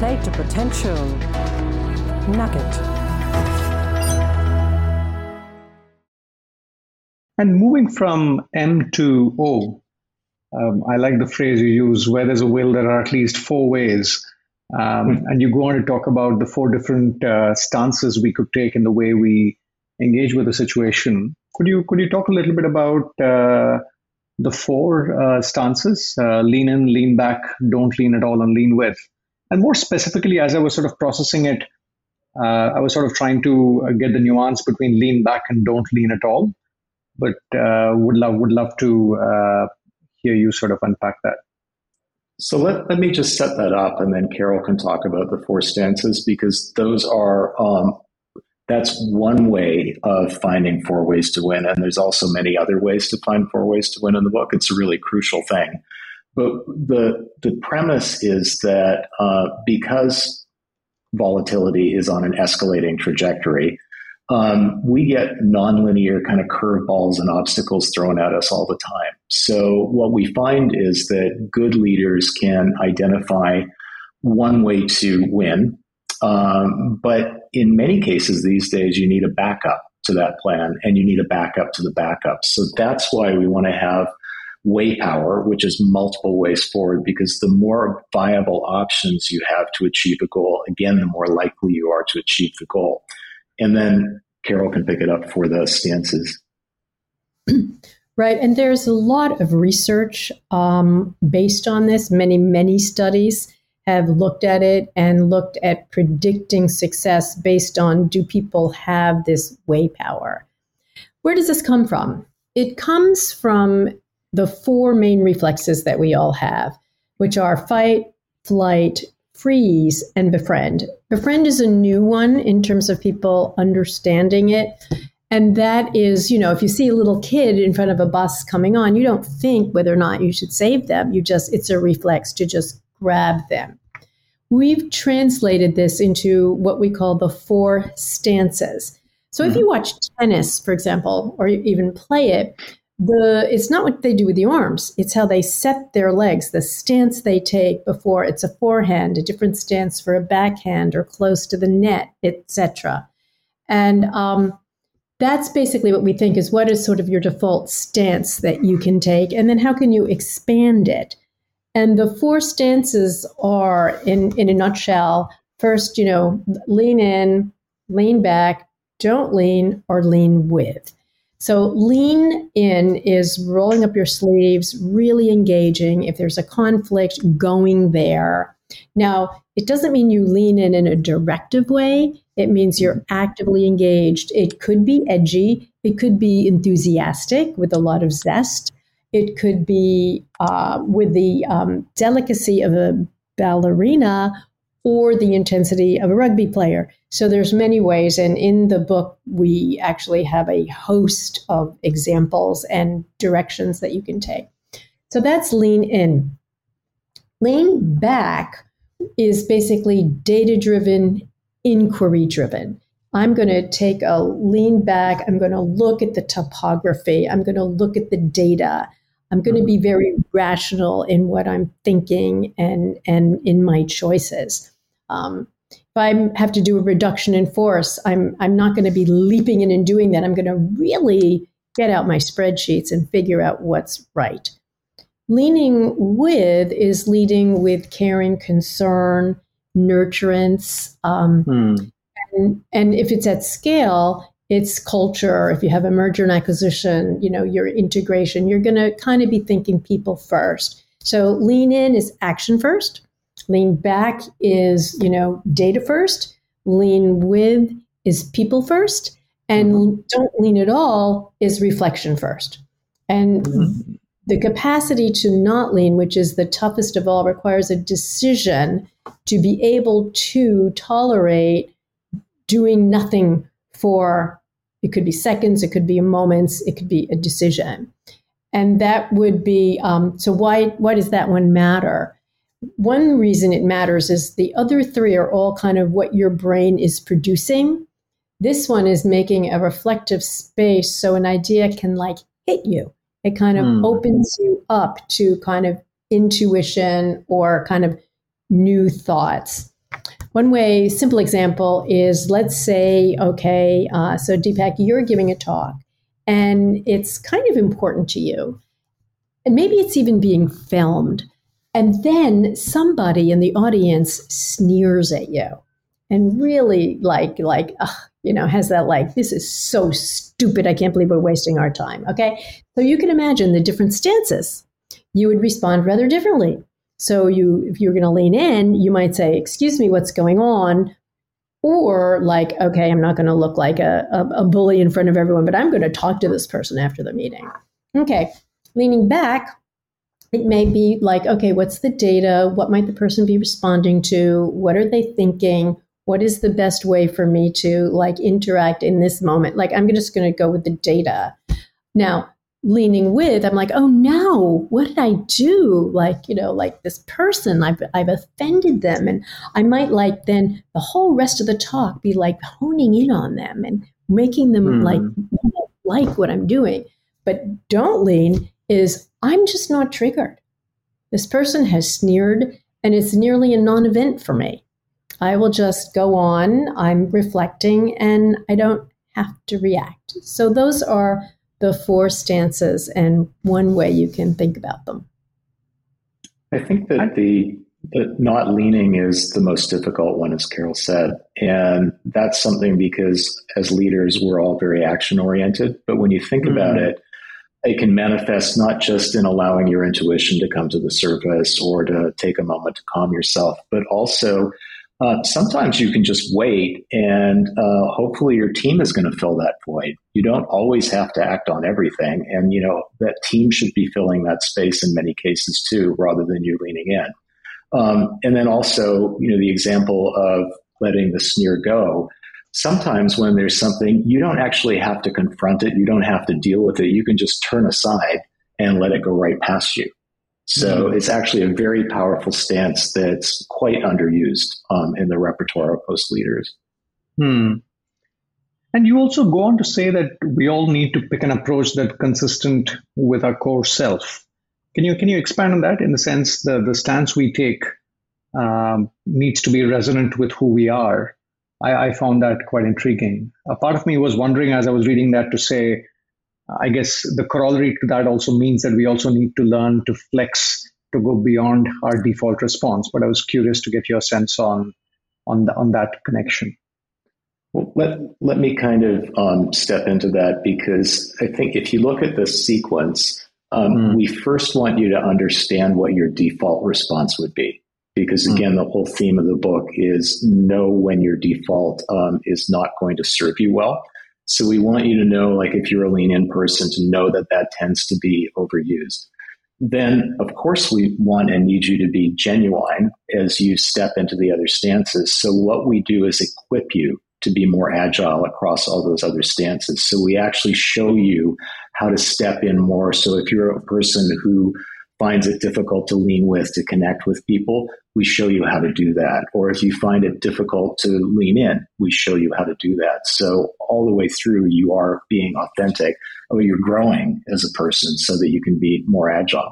Play to Potential Nugget. And moving from M to O, I like the phrase you use, where there's a will, there are at least four ways. And you go on to talk about the four different stances we could take in the way we engage with the situation. Could you talk a little bit about the four stances? Lean in, lean back, don't lean at all, and lean with. And more specifically, as I was sort of processing it, I was sort of trying to get the nuance between lean back and don't lean at all. But would love to hear you sort of unpack that. So let me just set that up, and then Carol can talk about the four stances, because those are that's one way of finding four ways to win, and there's also many other ways to find four ways to win in the book. It's a really crucial thing. But the premise is that because volatility is on an escalating trajectory, we get nonlinear kind of curveballs and obstacles thrown at us all the time. So what we find is that good leaders can identify one way to win. But in many cases these days, you need a backup to that plan, and you need a backup to the backup. So that's why we want to have way power, which is multiple ways forward, because the more viable options you have to achieve a goal, again, the more likely you are to achieve the goal. And then Carol can pick it up for the stances. Right. And there's a lot of research based on this. Many studies have looked at it and looked at predicting success based on, do people have this way power? Where does this come from? It comes from the four main reflexes that we all have, which are fight, flight, freeze, and befriend. Befriend is a new one in terms of people understanding it. And that is, if you see a little kid in front of a bus coming on, you don't think whether or not you should save them. It's a reflex to just grab them. We've translated this into what we call the four stances. So if you watch tennis, for example, or you even play it, it's not what they do with the arms. It's how they set their legs, the stance they take before it's a forehand, a different stance for a backhand or close to the net, etc. And that's basically what we think is, what is sort of your default stance that you can take, and then how can you expand it? And the four stances are, in a nutshell, first, lean in, lean back, don't lean, or lean with. So lean in is rolling up your sleeves, really engaging. If there's a conflict, going there. Now, it doesn't mean you lean in a directive way. It means you're actively engaged. It could be edgy. It could be enthusiastic with a lot of zest. It could be with the delicacy of a ballerina or the intensity of a rugby player. So there's many ways. And in the book, we actually have a host of examples and directions that you can take. So that's lean in. Lean back is basically data-driven, inquiry-driven. I'm going to take a lean back. I'm going to look at the topography. I'm going to look at the data. I'm going to be very rational in what I'm thinking and in my choices. If I have to do a reduction in force, I'm not going to be leaping in and doing that. I'm going to really get out my spreadsheets and figure out what's right. Leaning with is leading with caring, concern, nurturance. And if it's at scale, it's culture. If you have a merger and acquisition, your integration, you're going to kind of be thinking people first. So lean in is action first. Lean back is, data first. Lean with is people first. And don't lean at all is reflection first. And the capacity to not lean, which is the toughest of all, requires a decision to be able to tolerate doing nothing for, it could be seconds, it could be moments, it could be a decision. And that would be, so why does that one matter? One reason it matters is the other three are all kind of what your brain is producing. This one is making a reflective space so an idea can hit you. It kind of opens you up to kind of intuition or kind of new thoughts. One way, simple example is, let's say, okay, so Deepak, you're giving a talk and it's kind of important to you. And maybe it's even being filmed. And then somebody in the audience sneers at you and really has that like, this is so stupid. I can't believe we're wasting our time. Okay. So you can imagine the different stances. You would respond rather differently. So if you're going to lean in, you might say, excuse me, what's going on? Or like, okay, I'm not going to look like a bully in front of everyone, but I'm going to talk to this person after the meeting. Okay. Leaning back, it may be like, okay, what's the data? What might the person be responding to? What are they thinking? What is the best way for me to like interact in this moment? Like, I'm just going to go with the data. Now, leaning with, I'm like, oh no, what did I do? Like, like this person, I've offended them. And I might like then the whole rest of the talk be like honing in on them and making them like what I'm doing. But don't lean is, I'm just not triggered. This person has sneered and it's nearly a non-event for me. I will just go on, I'm reflecting, and I don't have to react. So those are the 4 stances and one way you can think about them. I think that the not leaning is the most difficult one, as Carol said. And that's something because as leaders, we're all very action oriented. But when you think about it can manifest not just in allowing your intuition to come to the surface or to take a moment to calm yourself, but also sometimes you can just wait and hopefully your team is going to fill that void. You don't always have to act on everything. And, that team should be filling that space in many cases too, rather than you leaning in. And then also, the example of letting the sneer go. Sometimes when there's something, you don't actually have to confront it. You don't have to deal with it. You can just turn aside and let it go right past you. So it's actually a very powerful stance that's quite underused in the repertoire of most leaders. And you also go on to say that we all need to pick an approach that's consistent with our core self. Can you expand on that in the sense that the stance we take needs to be resonant with who we are? I found that quite intriguing. A part of me was wondering as I was reading that to say, I guess the corollary to that also means that we also need to learn to flex to go beyond our default response. But I was curious to get your sense on that connection. Well, let me kind of step into that, because I think if you look at the sequence, we first want you to understand what your default response would be. Because again, the whole theme of the book is know when your default is not going to serve you well. So we want you to know, like if you're a lean-in person, to know that that tends to be overused. Then, of course, we want and need you to be genuine as you step into the other stances. So what we do is equip you to be more agile across all those other stances. So we actually show you how to step in more. So if you're a person who finds it difficult to lean with, to connect with people, we show you how to do that. Or if you find it difficult to lean in, we show you how to do that. So all the way through, you are being authentic, or you're growing as a person so that you can be more agile.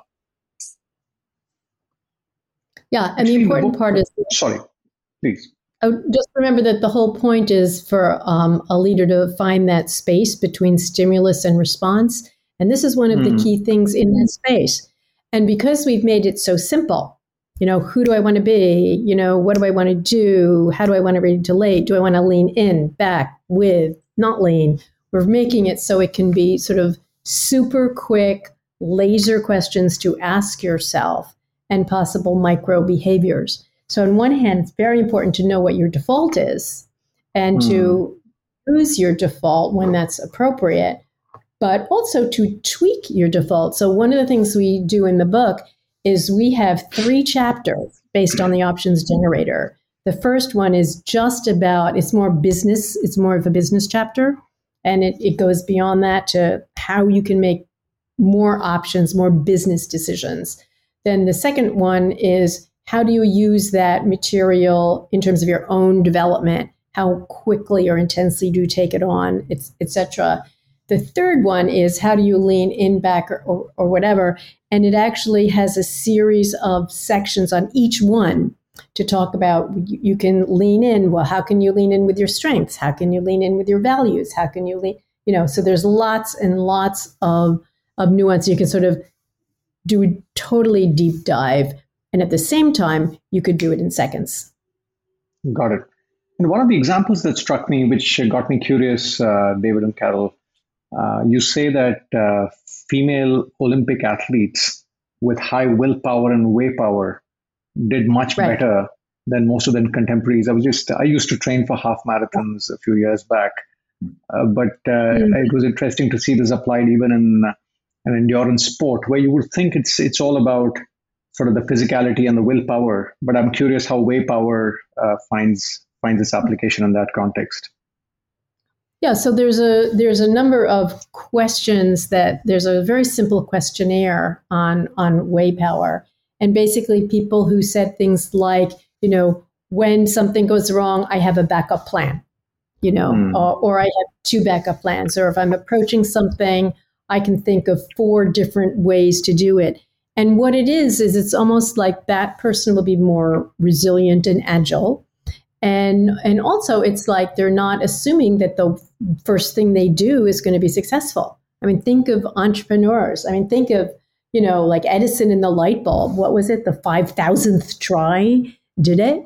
Yeah, and the important part is... Sorry, please. Just remember that the whole point is for a leader to find that space between stimulus and response. And this is one of the key things in that space. And because we've made it so simple, who do I want to be? What do I want to do? How do I want to relate? Do I want to lean in, back, with, not lean? We're making it so it can be sort of super quick, laser questions to ask yourself and possible micro behaviors. So on one hand, it's very important to know what your default is and to use your default when that's appropriate, but also to tweak your default. So one of the things we do in the book is we have 3 chapters based on the options generator. The first one is just about, it's more business, it's more of a business chapter. And it goes beyond that to how you can make more options, more business decisions. Then the second one is how do you use that material in terms of your own development? How quickly or intensely do you take it on, et cetera. The third one is how do you lean in, back, or whatever. And it actually has a series of sections on each one to talk about you can lean in. Well, how can you lean in with your strengths? How can you lean in with your values? How can you lean, so there's lots and lots of nuance. You can sort of do a totally deep dive. And at the same time, you could do it in seconds. Got it. And one of the examples that struck me, which got me curious, David and Carol, you say that female Olympic athletes with high willpower and way power did much better than most of them contemporaries. I used to train for half marathons a few years back, but it was interesting to see this applied even in an endurance sport where you would think it's all about sort of the physicality and the willpower. But I'm curious how way power finds its application in that context. Yeah, so there's a number of questions there's a very simple questionnaire on way power. And basically people who said things like, when something goes wrong, I have a backup plan, or I have 2 backup plans. Or if I'm approaching something, I can think of 4 different ways to do it. And what it is it's almost like that person will be more resilient and agile. And also it's like they're not assuming that the first thing they do is going to be successful. I mean, think of entrepreneurs. I mean, think of, like Edison and the light bulb. What was it? The 5,000th try did it.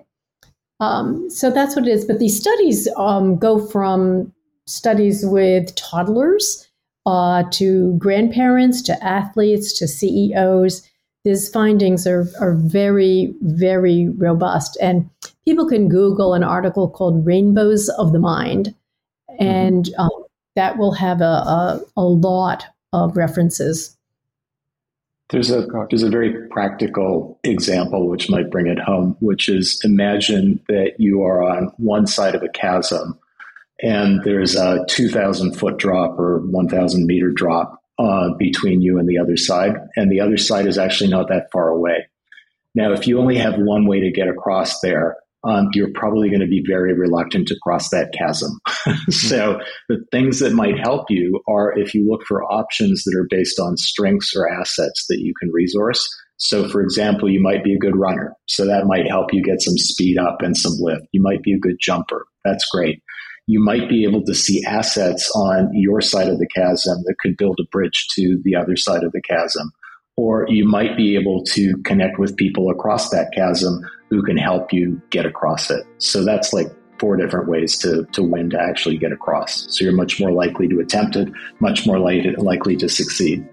So that's what it is. But these studies go from studies with toddlers to grandparents, to athletes, to CEOs. These findings are very, very robust. And people can Google an article called Rainbows of the Mind, and that will have a lot of references. There's a very practical example which might bring it home, which is imagine that you are on one side of a chasm and there's a 2,000 foot drop or 1,000 meter drop between you and the other side. And the other side is actually not that far away. Now, if you only have one way to get across there, you're probably going to be very reluctant to cross that chasm. So the things that might help you are if you look for options that are based on strengths or assets that you can resource. So for example, you might be a good runner. So that might help you get some speed up and some lift. You might be a good jumper. That's great. You might be able to see assets on your side of the chasm that could build a bridge to the other side of the chasm. Or you might be able to connect with people across that chasm who can help you get across it. So that's like 4 different ways to win, to actually get across. So you're much more likely to attempt it, much more likely to succeed.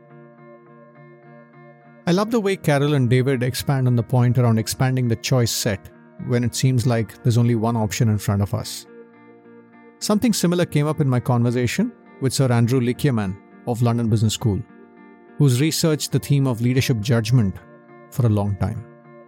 I love the way Carol and David expand on the point around expanding the choice set when it seems like there's only one option in front of us. Something similar came up in my conversation with Sir Andrew Likiaman of London Business School, who's researched the theme of leadership judgment for a long time.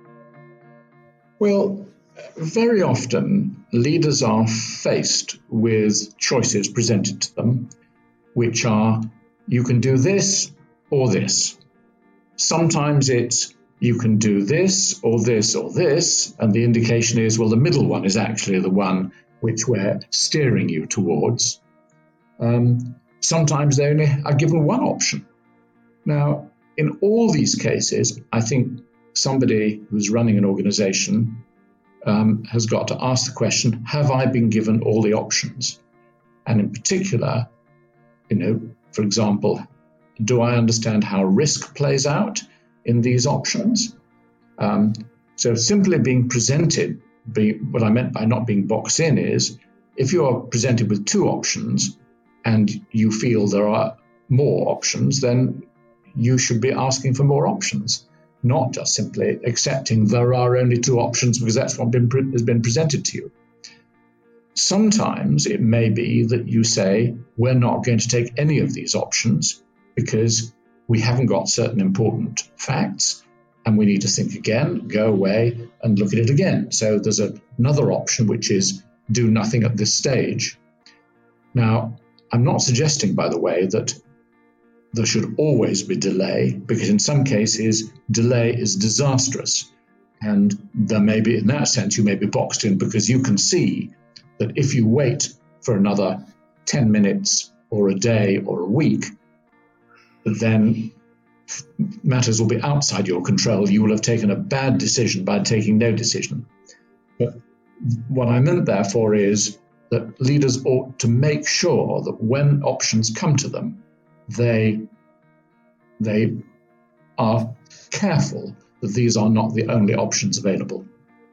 Well, very often leaders are faced with choices presented to them, which are, you can do this or this. Sometimes it's, you can do this or this or this, and the indication is, well, the middle one is actually the one which we're steering you towards. Sometimes they only are given one option. Now, in all these cases, I think somebody who's running an organization has got to ask the question, have I been given all the options? And in particular, for example, do I understand how risk plays out in these options? So simply being presented, what I meant by not being boxed in is, if you are presented with 2 options and you feel there are more options, then you should be asking for more options, not just simply accepting there are only 2 options because that's what has been presented to you. Sometimes it may be that you say, we're not going to take any of these options because we haven't got certain important facts and we need to think again, go away and look at it again. So there's another option, which is do nothing at this stage. Now, I'm not suggesting, by the way, that there should always be delay, because in some cases, delay is disastrous. And there may be, in that sense, you may be boxed in because you can see that if you wait for another 10 minutes or a day or a week, then matters will be outside your control. You will have taken a bad decision by taking no decision. But what I meant, therefore, is that leaders ought to make sure that when options come to them, they are careful that these are not the only options available.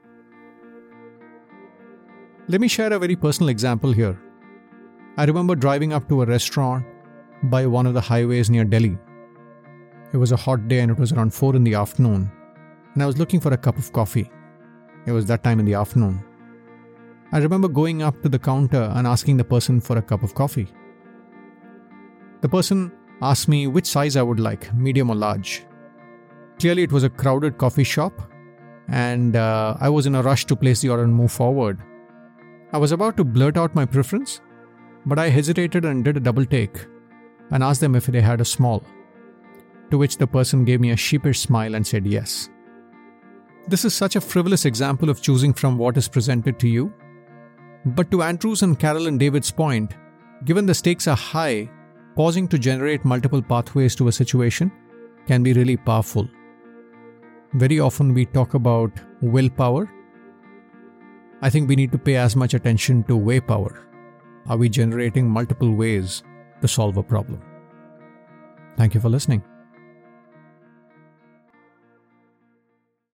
Let me share a very personal example here. I remember driving up to a restaurant by one of the highways near Delhi. It was a hot day and it was around 4 in the afternoon, and I was looking for a cup of coffee. It was that time in the afternoon. I remember going up to the counter and asking the person for a cup of coffee. The person asked me which size I would like, medium or large. Clearly it was a crowded coffee shop, and I was in a rush to place the order and move forward. I was about to blurt out my preference, but I hesitated and did a double take and asked them if they had a small, to which the person gave me a sheepish smile and said yes. This is such a frivolous example of choosing from what is presented to you. But to Andrew's and Carol and David's point, given the stakes are high, pausing to generate multiple pathways to a situation can be really powerful. Very often we talk about willpower. I think we need to pay as much attention to way power. Are we generating multiple ways to solve a problem? Thank you for listening.